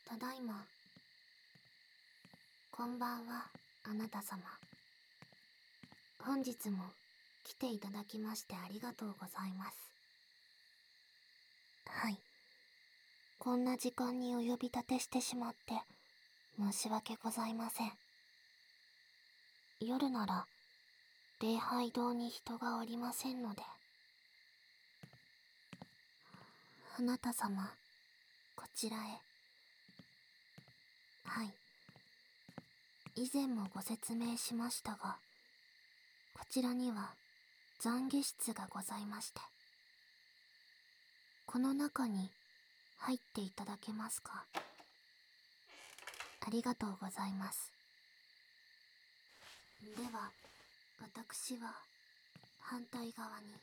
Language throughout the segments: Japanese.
ただいま。こんばんは、あなた様。本日も来ていただきましてありがとうございます。はい。こんな時間にお呼び立てしてしまって申し訳ございません。夜なら礼拝堂に人がおりませんので。あなた様、こちらへ。はい。以前もご説明しましたが、こちらには懺悔室がございまして、この中に入っていただけますか？ありがとうございます。では、私は反対側に。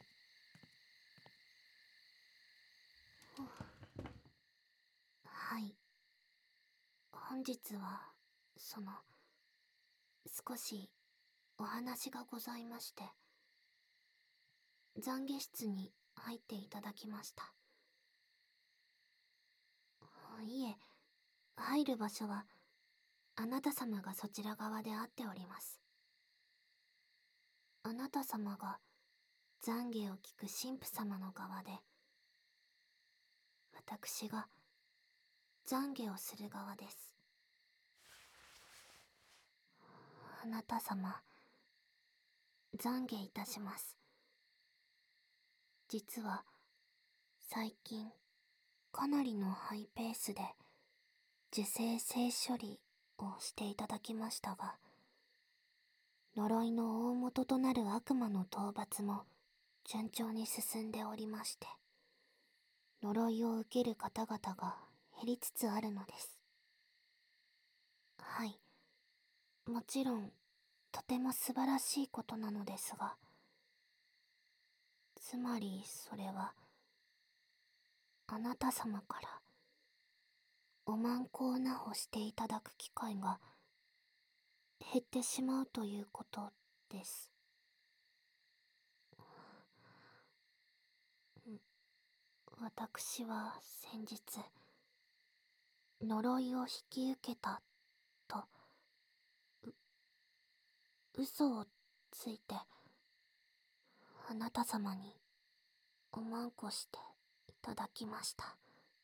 はい。本日は、少しお話がございまして、懺悔室に入っていただきました。いえ、入る場所はあなた様がそちら側で会っております。あなた様が懺悔を聞く神父様の側で、私が懺悔をする側です。あなた様、懺悔いたします。実は、最近、かなりのハイペースで、受精性処理をしていただきましたが、呪いの大元となる悪魔の討伐も順調に進んでおりまして、呪いを受ける方々が減りつつあるのです。はい。もちろん、とても素晴らしいことなのですが、つまりそれは、あなた様からおまんこをなほしていただく機会が減ってしまうということです。私は先日、呪いを引き受けたと、嘘をついて、あなた様におまんこしていただきました。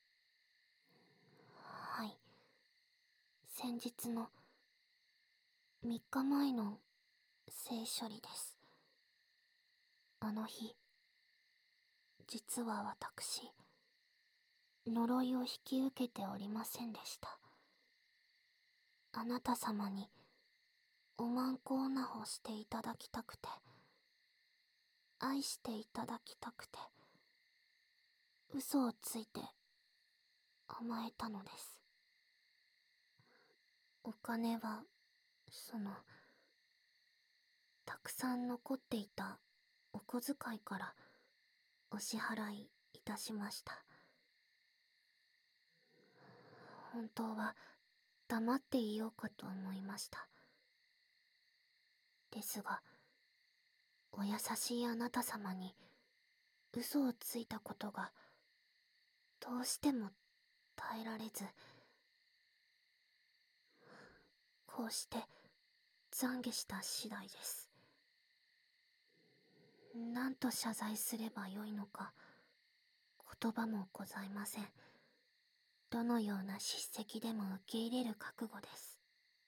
はい。先日の3日前の性処理です。あの日、実は私、呪いを引き受けておりませんでした。あなた様におまんこをなほしていただきたくて、愛していただきたくて、嘘をついて甘えたのです。お金は、たくさん残っていたお小遣いからお支払いいたしました。本当は黙っていようかと思いました。ですが、お優しいあなた様に嘘をついたことがどうしても耐えられず、こうして懺悔した次第です。何と謝罪すればよいのか、言葉もございません。どのような叱責でも受け入れる覚悟です。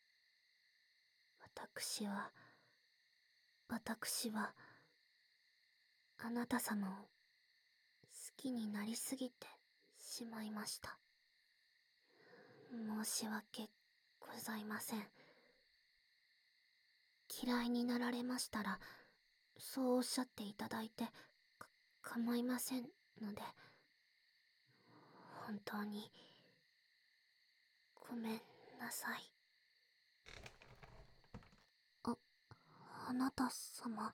私は、あなた様を好きになりすぎてしまいました。申し訳ございません。嫌いになられましたら、そうおっしゃっていただいて、構いませんので、本当に、ごめんなさい。あなた様。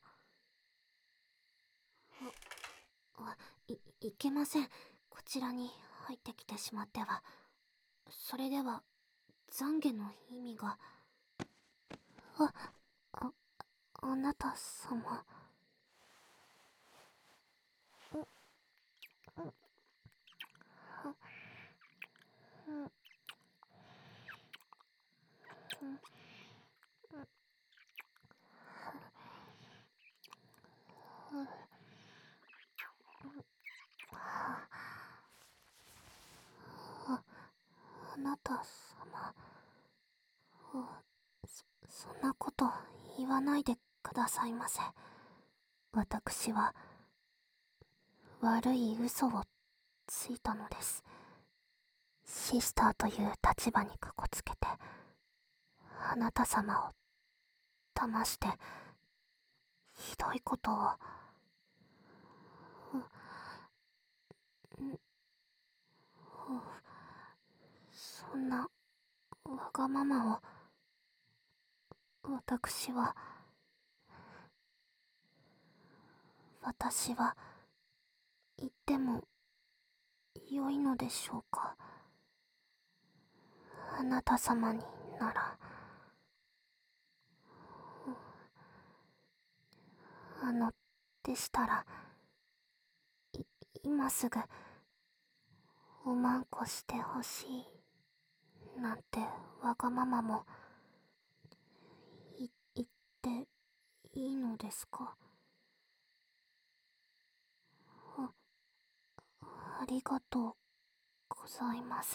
いけません。こちらに入ってきてしまっては。それでは、懺悔の意味が。あ、あ、あなた様。 なた様。そんなこと言わないでくださいませ。私は悪い嘘をついたのです。シスターという立場にかこつけて、あなた様を騙して、ひどいことを。そんなわがままを、私は言っても良いのでしょうか。あなた様になら。でしたら、今すぐおまんこしてほしいなんてわがままも言っていいのですか？ありがとうございます。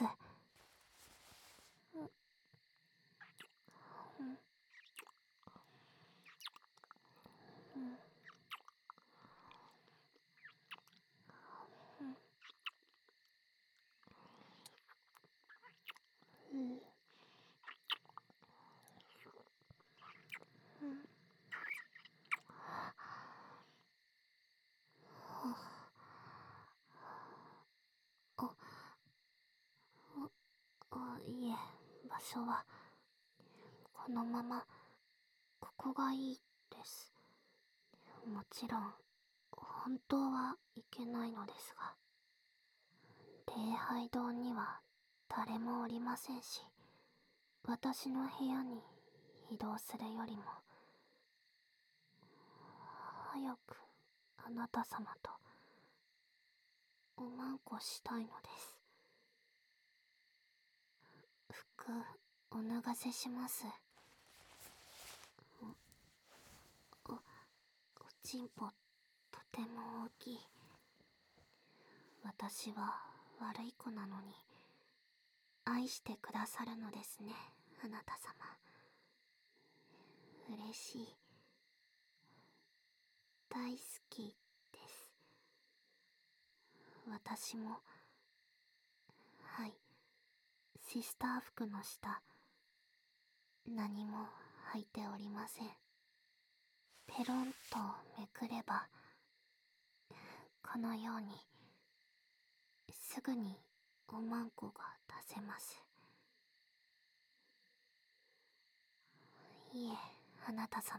いえ、場所はこのままここがいいです。もちろん本当はいけないのですが、礼拝堂には誰もおりませんし、私の部屋に移動するよりも早くあなた様とおまんこしたいのです。服お脱がせします。おちんぽとても大きい。私は悪い子なのに愛してくださるのですね、あなた様。嬉しい。大好きです。私も、はい、シスター服の下、何も履いておりません。ペロンとめくれば、このように、すぐにおまんこが出せます。いえ、あなた様。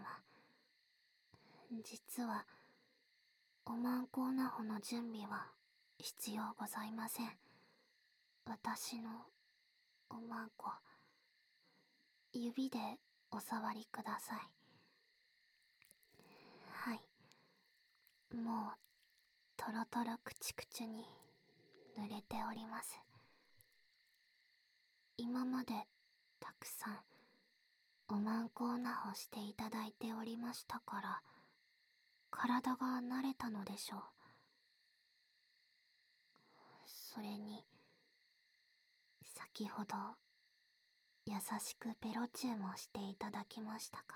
実は、おまんこなほの準備は必要ございません。私のおまんこ、指でお触りください。はい。もう、とろとろくちくちに濡れております。今までたくさんおまんこなほしていただいておりましたから、体が慣れたのでしょう。それに、先ほど優しくペロチューもしていただきましたから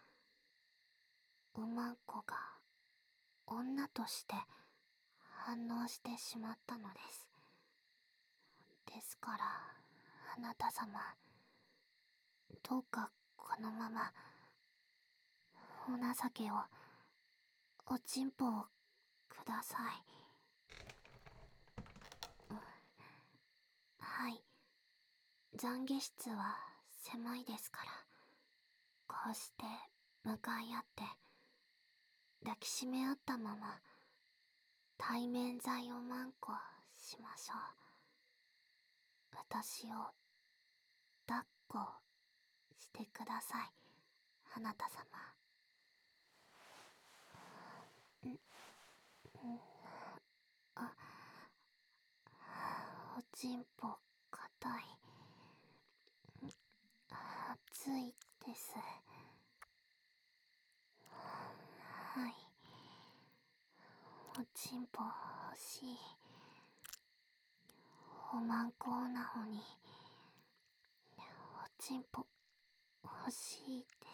、おまんこが女として反応してしまったのです。ですから、あなた様、どうかこのままお情けを、おちんぽをください。はい。懺悔室は狭いですから、こうして向かい合って抱きしめ合ったまま対面剤をまんこしましょう。私を抱っこしてください、あなた様。あ、おちんぽ硬い。熱いです。はい。おちんぽ欲しい。おまんこおなほにちんぽ欲しいです。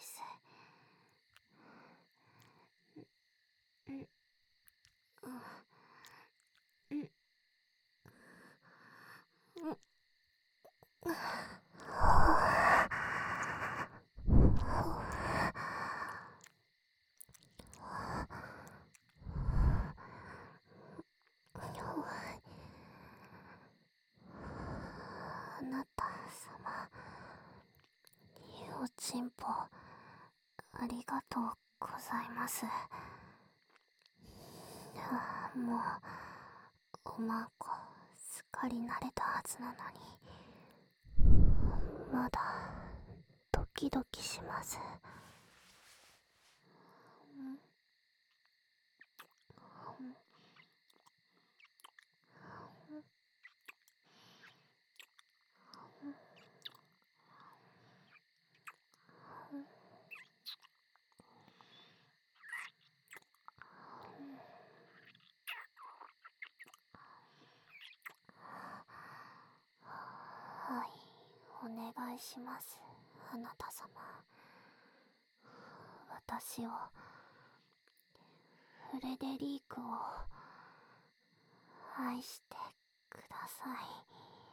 あなた様、おちんぽありがとうございます。もうおまんこすっかり慣れたはずなのに、まだドキドキします。はい、お願いします、あなた様。私を、フレデリークを愛してください。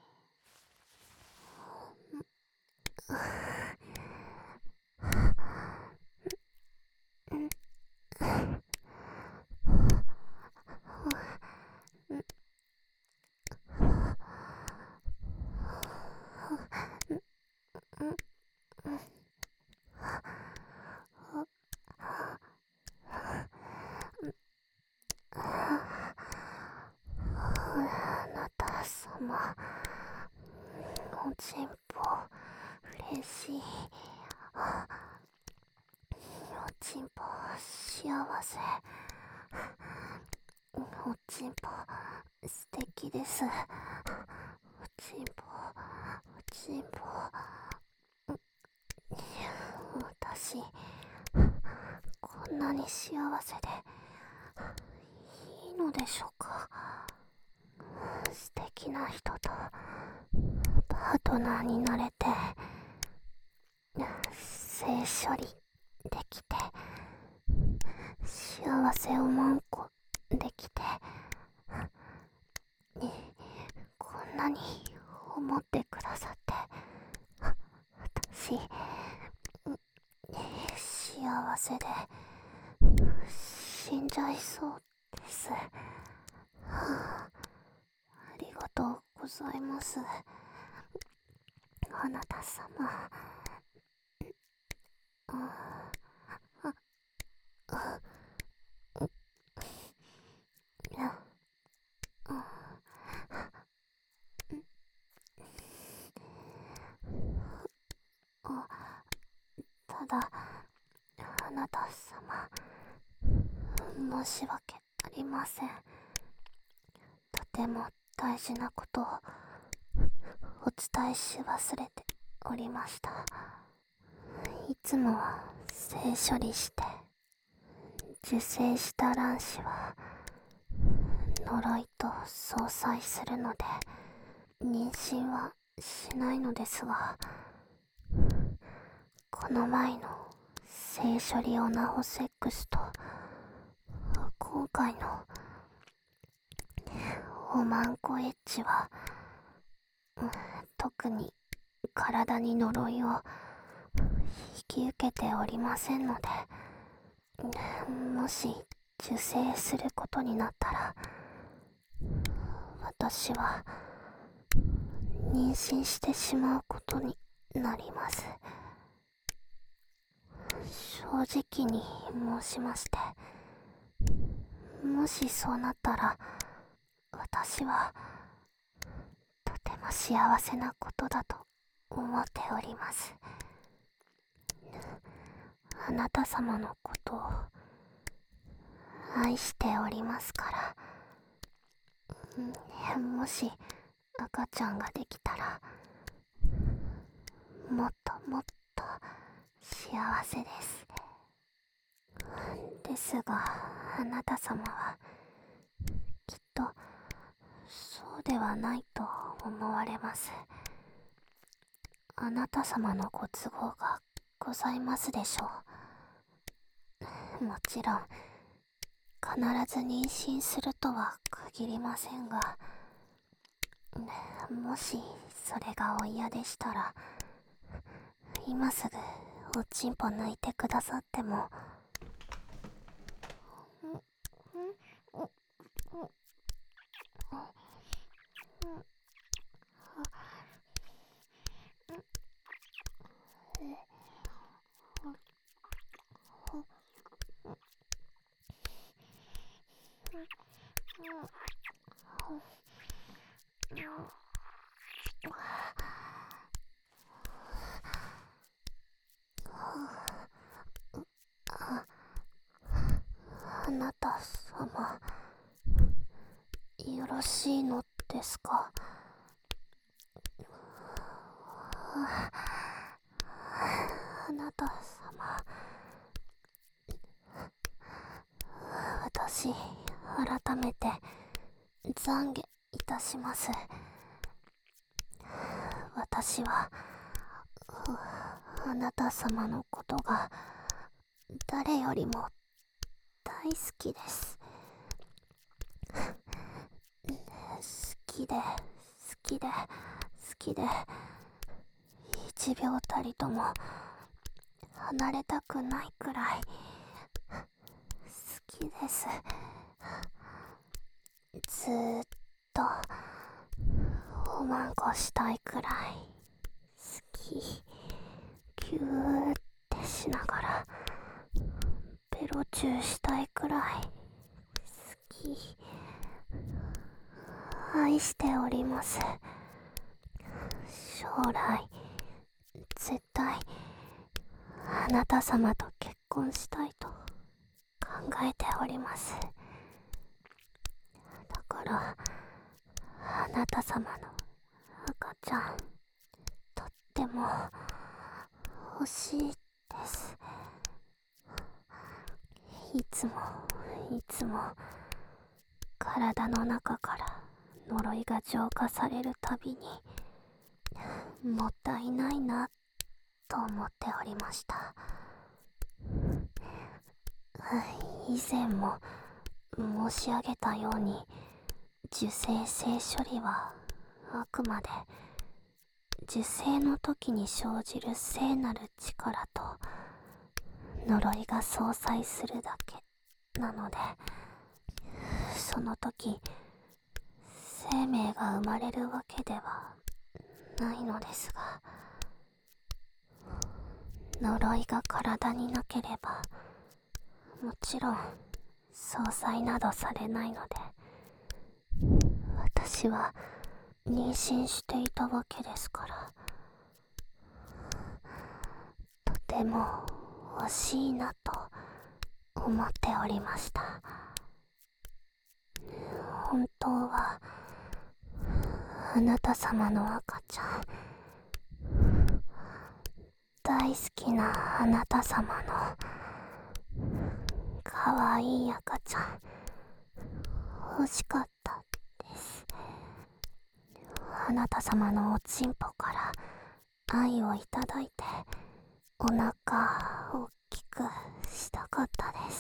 あなた様、おちんぽ嬉しい。おちんぽ幸せ。おちんぽ素敵です。おちんぽ、おちんぽ、私こんなに幸せでいいのでしょうか。素敵な人とパートナーになれて、性処理できて、幸せを満個できて、こんなに思ってくださって、私幸せで死んじゃいそうです。ありがとうございます、あなた様。ただ、あなた様、申し訳ありません。とても大事なことをお伝えし忘れておりました。いつもは性処理して受精した卵子は呪いと相殺するので妊娠はしないのですが、この前の性処理オナホセックスと今回のおまんこエッチは、特に体に呪いを引き受けておりませんので、もし受精することになったら、私は妊娠してしまうことになります。正直に申しまして、もしそうなったら、私はとても幸せなことだと思っております。あなた様のことを愛しておりますから。もし赤ちゃんができたら、もっともっと幸せです。ですが、あなた様はきっとそうではないと思われます。 あなた様のご都合がございますでしょう。もちろん必ず妊娠するとは限りませんが、もしそれがお嫌でしたら今すぐおちんぽ抜いてくださっても。あなた様、よろしいのですか？あなた様、私改めて懺悔いたします。私はあなた様のことが誰よりも大好きです。好きで好きで好きで、一秒たりとも離れたくないくらい好きです。ずーっとおまんこしたいくらい好き。ギューってしながらベロチューしたいくらい好き。愛しております。将来絶対あなた様と結婚したいと考えております。だからあなた様の赤ちゃんとっても欲しいです。いつも体の中から呪いが浄化されるたびにもったいないなと思っておりました。以前も申し上げたように、受精性処理はあくまで受精の時に生じる聖なる力と呪いが相殺するだけなので、その時生命が生まれるわけではないのですが、呪いが体になければもちろん相殺などされないので、私は妊娠していたわけですから、とても惜しいなと思っておりました。本当はあなた様の赤ちゃん、大好きなあなた様のかわいい赤ちゃん欲しかったです。あなた様のおちんぽから愛をいただいて、お腹大きくしたかったです。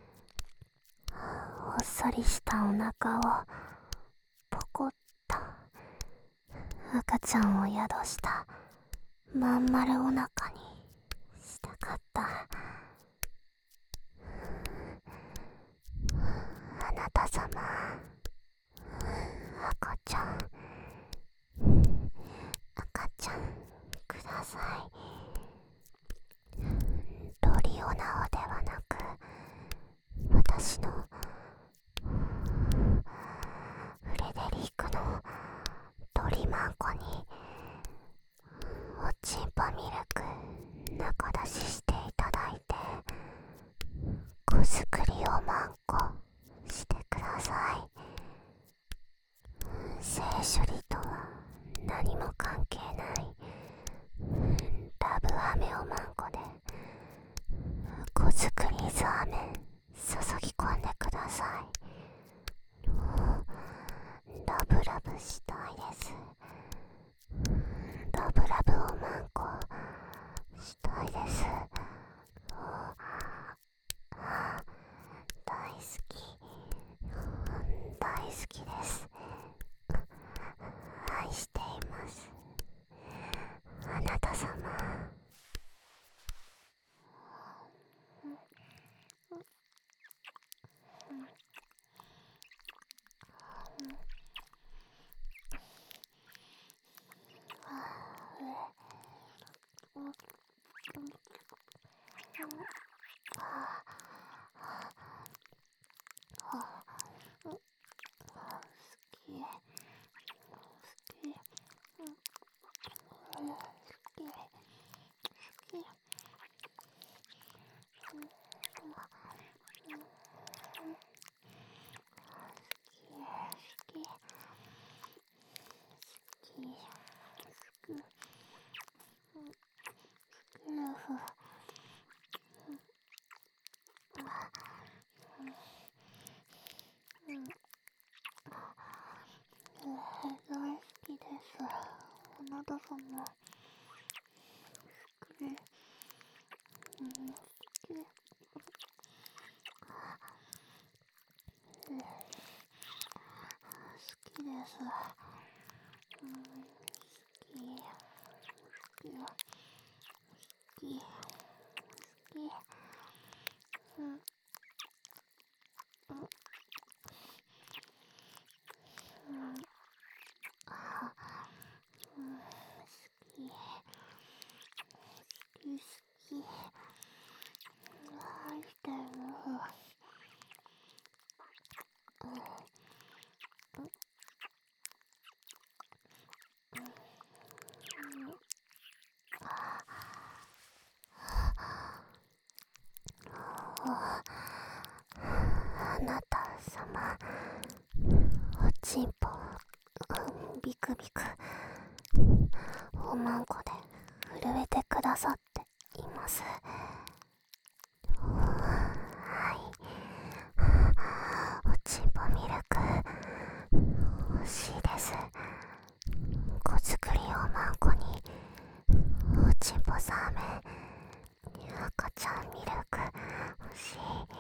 ほっそりしたお腹をポコッと、赤ちゃんを宿したまん丸お腹にしたかった。あなた様、赤ちゃんください。ロリオナオではなく、私のフレデリークの鳥マンコにおちんぽミルク中出ししていただいて、子作りをマンコしてください。精あなた様、おちんぽビクビクおまんこで震えてくださっています。はい、おちんぽミルク欲しいです。子作りおまんこにおちんぽサーメン、赤ちゃんミルク欲しい。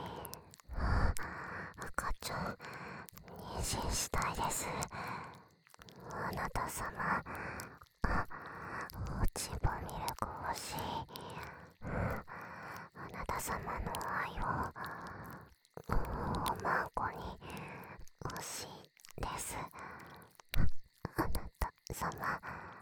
赤ちゃん妊娠したいです。あなた様、おちんぽミルク欲しい。あなた様の愛をおまんこに欲しいです。あなた様、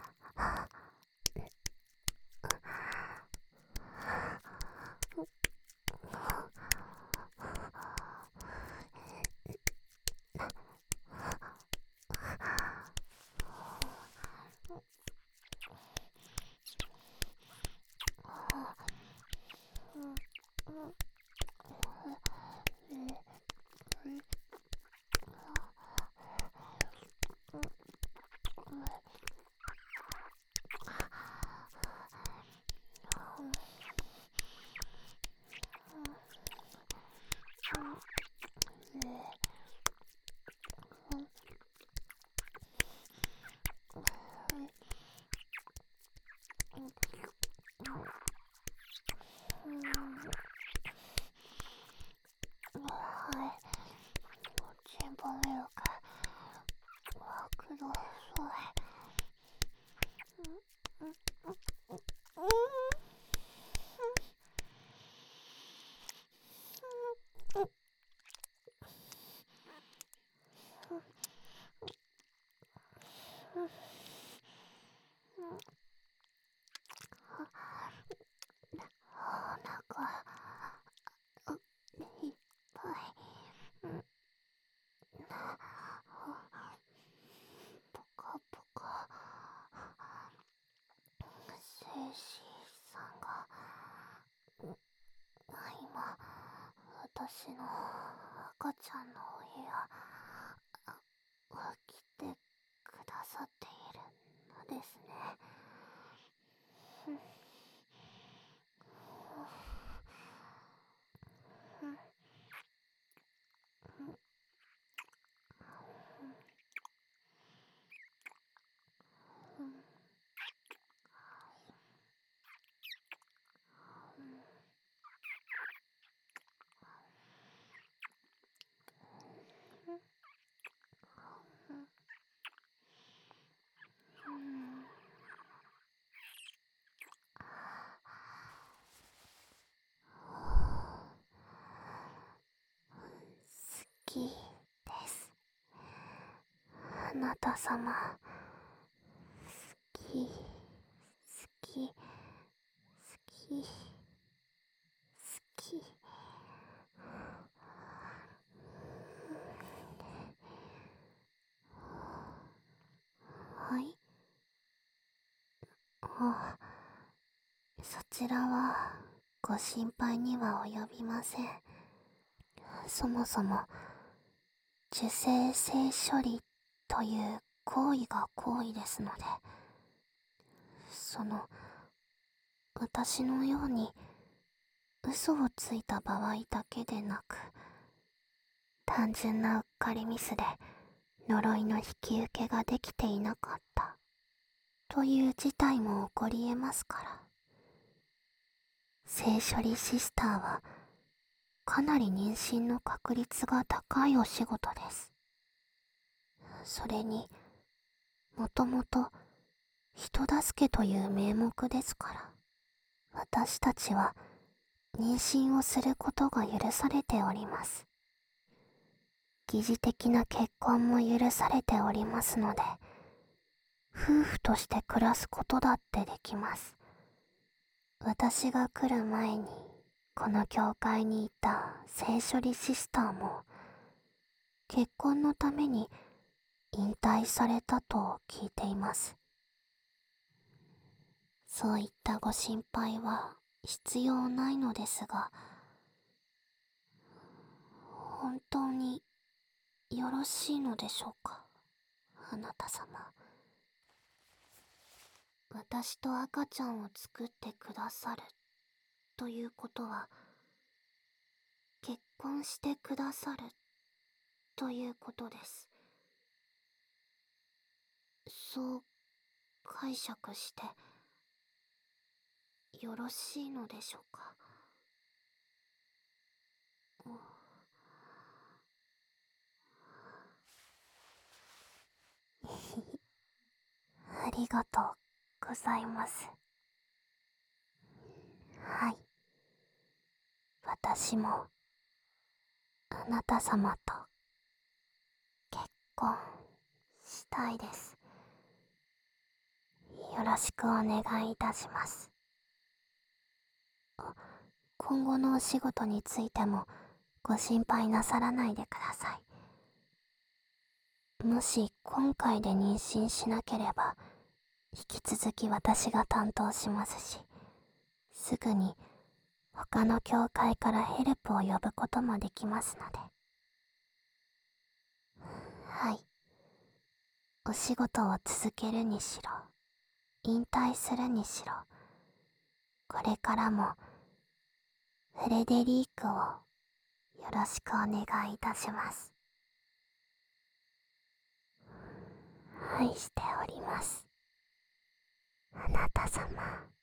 精子さんが今私の赤ちゃんのお部屋来てくださっているのですね。好きです。あなた様、好きそちらはご心配には及びません。そもそも受精性処理という行為が行為ですので、私のように嘘をついた場合だけでなく、単純なうっかりミスで呪いの引き受けができていなかったという事態も起こり得ますから。性処理シスターはかなり妊娠の確率が高いお仕事です。それに、もともと人助けという名目ですから、私たちは妊娠をすることが許されております。疑似的な結婚も許されておりますので、夫婦として暮らすことだってできます。私が来る前にこの教会にいた性処理シスターも結婚のために引退されたと聞いています。そういったご心配は必要ないのですが、本当によろしいのでしょうか、あなた様。私と赤ちゃんを作ってくださるということは、結婚してくださるということです。そう解釈してよろしいのでしょうか。ありがとうございます。はい。私もあなた様と結婚したいです。よろしくお願いいたします。今後のお仕事についてもご心配なさらないでください。もし今回で妊娠しなければ、引き続き私が担当しますし、すぐに他の教会からヘルプを呼ぶこともできますので。はい。お仕事を続けるにしろ、引退するにしろ、これからもフレデリークをよろしくお願いいたします。愛しております。あなた様。